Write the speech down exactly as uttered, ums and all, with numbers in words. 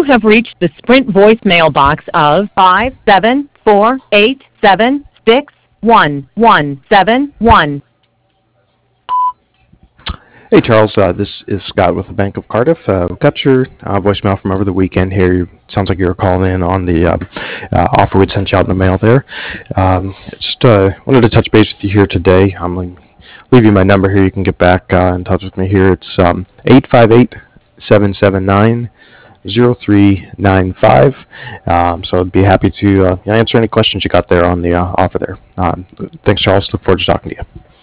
have reached the Sprint voicemail box of five seven four eight seven six one one seven one. Hey Charles, uh, this is Scott with the Bank of Cardiff. Uh, got your uh, voicemail from over the weekend here. Sounds like you were calling in on the uh, uh, offer we'd sent you out in the mail there. Um, just uh, wanted to touch base with you here today. I'm going to leave you my number here. You can get back uh, in touch with me here. It's um, eight five eight, seven seven nine, zero three nine five. Um, so I'd be happy to uh, answer any questions you got there on the uh, offer there. Um, thanks, Charles. Look forward to talking to you.